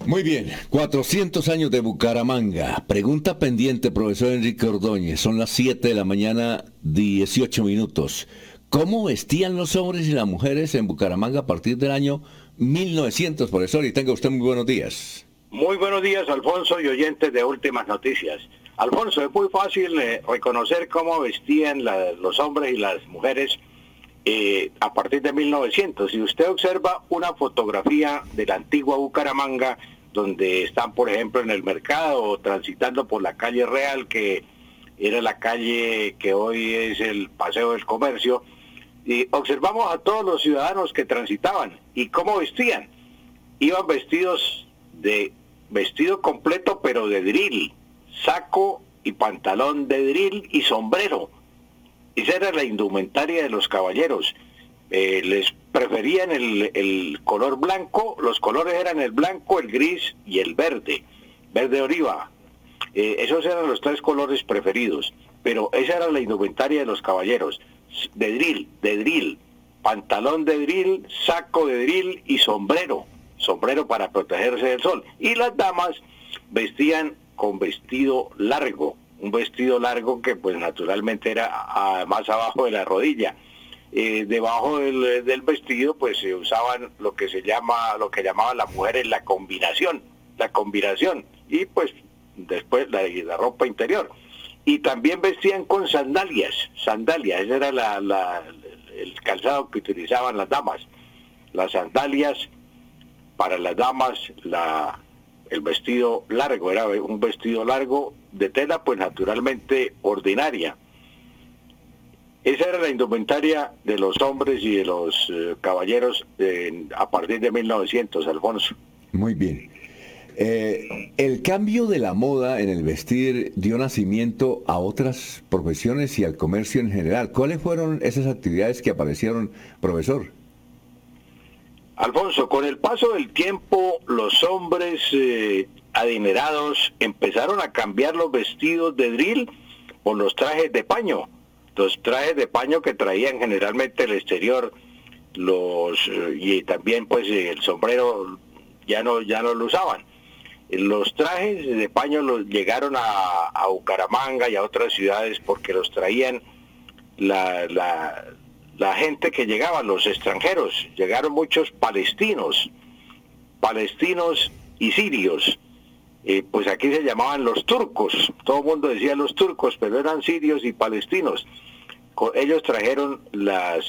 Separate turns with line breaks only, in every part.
Muy bien, 400 años de Bucaramanga. Pregunta pendiente, profesor Enrique Ordóñez. Son las 7 de la mañana, 18 minutos. ¿Cómo vestían los hombres y las mujeres en Bucaramanga a partir del año 1900, profesor? Y tenga usted muy buenos días.
Muy buenos días, Alfonso, y oyentes de Últimas Noticias. Alfonso, es muy fácil reconocer cómo vestían los hombres y las mujeres a partir de 1900. Si usted observa una fotografía de la antigua Bucaramanga, donde están, por ejemplo, en el mercado o transitando por la calle Real, que era la calle que hoy es el Paseo del Comercio, y observamos a todos los ciudadanos que transitaban y cómo vestían. Iban vestido completo, pero de drill, saco y pantalón de drill y sombrero. Esa era la indumentaria de los caballeros. Les preferían el color blanco. Los colores eran el blanco, el gris y el verde oliva. Esos eran los tres colores preferidos, pero esa era la indumentaria de los caballeros. De drill, pantalón de drill, saco de drill y sombrero para protegerse del sol. Y las damas vestían con vestido largo, un vestido largo que pues naturalmente era más abajo de la rodilla. Debajo del vestido pues se usaban lo que llamaban las mujeres la combinación, y pues después la ropa interior. Y también vestían con sandalias, ese era el calzado que utilizaban las damas. Las sandalias para las damas, el vestido largo, era un vestido largo de tela, pues naturalmente ordinaria. Esa era la indumentaria de los hombres y de los caballeros a partir de 1900, Alfonso.
Muy bien. El cambio de la moda en el vestir dio nacimiento a otras profesiones y al comercio en general. ¿Cuáles fueron esas actividades que aparecieron, profesor?
Alfonso, con el paso del tiempo, los hombres adinerados empezaron a cambiar los vestidos de drill por los trajes de paño. Los trajes de paño que traían generalmente el exterior, y también pues el sombrero ya no lo usaban. Los trajes de paño llegaron a Bucaramanga y a otras ciudades porque los traían la gente que llegaba, los extranjeros. Llegaron muchos palestinos y sirios. Pues aquí se llamaban los turcos. Todo el mundo decía los turcos, pero eran sirios y palestinos. Ellos trajeron las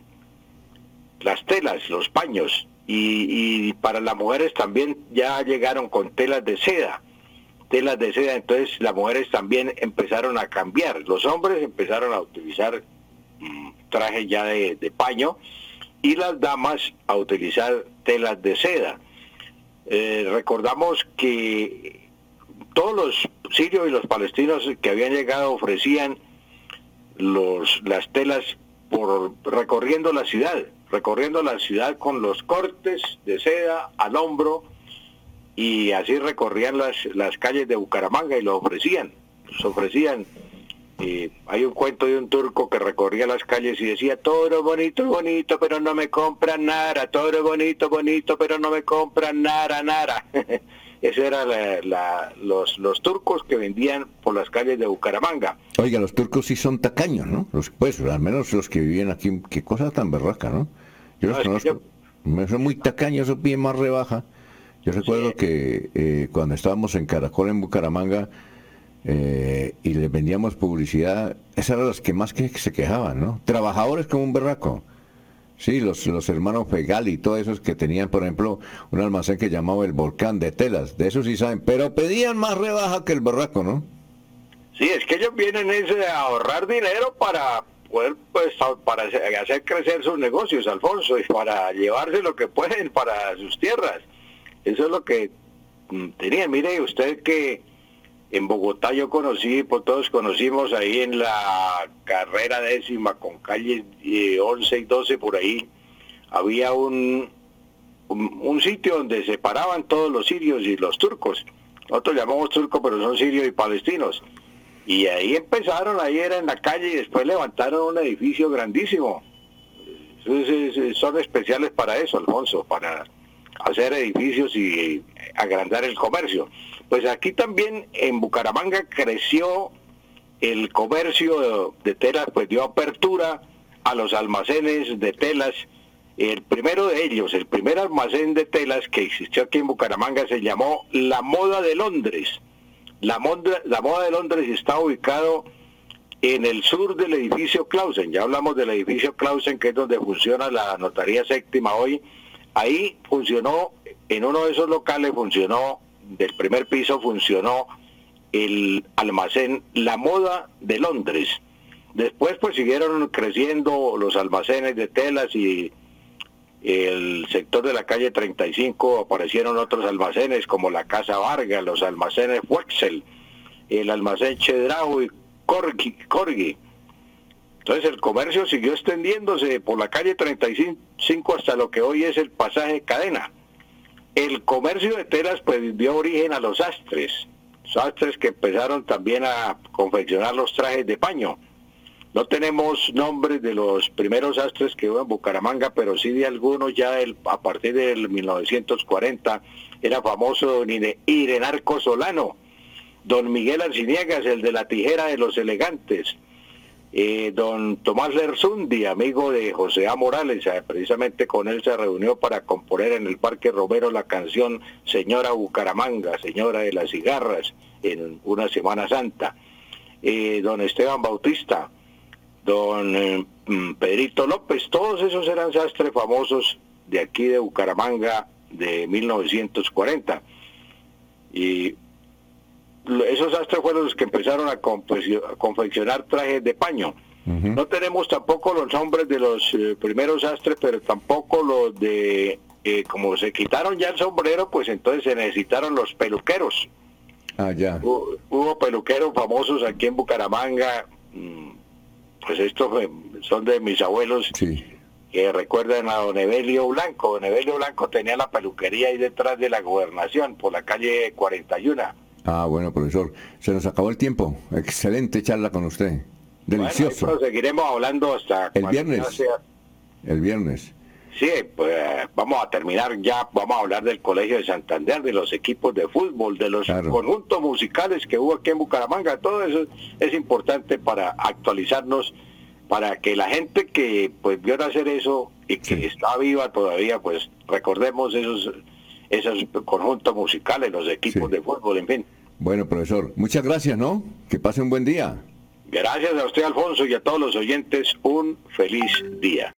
telas, los paños, y para las mujeres también ya llegaron con telas de seda. Entonces las mujeres también empezaron a cambiar. Los hombres empezaron a utilizar trajes ya de paño y las damas a utilizar telas de seda. Recordamos que todos los sirios y los palestinos que habían llegado ofrecían las telas recorriendo la ciudad con los cortes de seda al hombro, y así recorrían las calles de Bucaramanga y los ofrecían. Hay un cuento de un turco que recorría las calles y decía: todo bonito, bonito, pero no me compran nada, todo bonito, bonito, pero no me compran nada. Esos eran los turcos que vendían por las calles de Bucaramanga.
Oiga, los turcos sí son tacaños, ¿no? Pues al menos los que vivían aquí, qué cosa tan berraca, ¿no? Yo los conozco. Son muy tacaños, eso piden más rebaja. Yo recuerdo que cuando estábamos en Caracol, en Bucaramanga, y les vendíamos publicidad, esas eran las que más que se quejaban, ¿no? Trabajadores como un berraco. Sí, los hermanos Fegali y todos esos que tenían, por ejemplo, un almacén que llamaba El Volcán de telas, de eso sí saben, pero pedían más rebaja que el berraco, ¿no?
Sí, es que ellos vienen a ahorrar dinero para poder, pues, para hacer crecer sus negocios, Alfonso, y para llevarse lo que pueden para sus tierras. Eso es lo que tenían. Mire usted que en Bogotá yo conocí, pues todos conocimos ahí en la carrera 10ª con calles 11 y 12 por ahí, había un sitio donde se paraban todos los sirios y los turcos. Nosotros llamamos turcos, pero son sirios y palestinos. Y ahí empezaron, ahí era en la calle, y después levantaron un edificio grandísimo. Son especiales para eso, Alfonso, para hacer edificios y agrandar el comercio. Pues aquí también en Bucaramanga creció el comercio de telas, pues dio apertura a los almacenes de telas. El primero de ellos, el primer almacén de telas que existió aquí en Bucaramanga se llamó La Moda de Londres. La Moda de Londres está ubicado en el sur del edificio Clausen. Ya hablamos del edificio Clausen, que es donde funciona la Notaría Séptima hoy. Ahí funcionó, en uno de esos locales funcionó, del primer piso funcionó el almacén La Moda de Londres. Después pues siguieron creciendo los almacenes de telas y el sector de la calle 35 aparecieron otros almacenes como la Casa Vargas, los almacenes Wexel, el almacén Chedraui y Corgi. Entonces el comercio siguió extendiéndose por la calle 35 hasta lo que hoy es el pasaje Cadena. El comercio de telas pues dio origen a los sastres que empezaron también a confeccionar los trajes de paño. No tenemos nombres de los primeros sastres que hubo en Bucaramanga, pero sí de algunos ya a partir del 1940. Era famoso don Irenarco Solano, don Miguel Arciniegas, el de la tijera de los elegantes, don Tomás Lerzundi, amigo de José A. Morales, precisamente con él se reunió para componer en el Parque Romero la canción Señora Bucaramanga, Señora de las Cigarras, en una Semana Santa. Don Esteban Bautista, don Pedrito López, todos esos eran sastres famosos de aquí de Bucaramanga de 1940. Y esos sastres fueron los que empezaron a confeccionar trajes de paño. No tenemos tampoco los nombres de los primeros sastres, pero tampoco los de, como se quitaron ya el sombrero, pues entonces se necesitaron los peluqueros.
Ya.
Hubo peluqueros famosos aquí en Bucaramanga, pues estos son de mis abuelos,
sí,
que recuerdan a don Evelio Blanco. Don Evelio Blanco tenía la peluquería ahí detrás de la Gobernación, por la calle 41.
Bueno, profesor, se nos acabó el tiempo. Excelente charla con usted. Delicioso.
Bueno, seguiremos hablando hasta
el viernes. El viernes.
Sí, pues vamos a terminar ya, vamos a hablar del Colegio de Santander, de los equipos de fútbol, de los conjuntos musicales que hubo aquí en Bucaramanga. Todo eso es importante para actualizarnos, para que la gente que pues vio nacer eso y que está viva todavía, pues recordemos esos conjuntos musicales, los equipos de fútbol, en fin.
Bueno, profesor, muchas gracias, ¿no? Que pase un buen día.
Gracias a usted, Alfonso, y a todos los oyentes, un feliz día.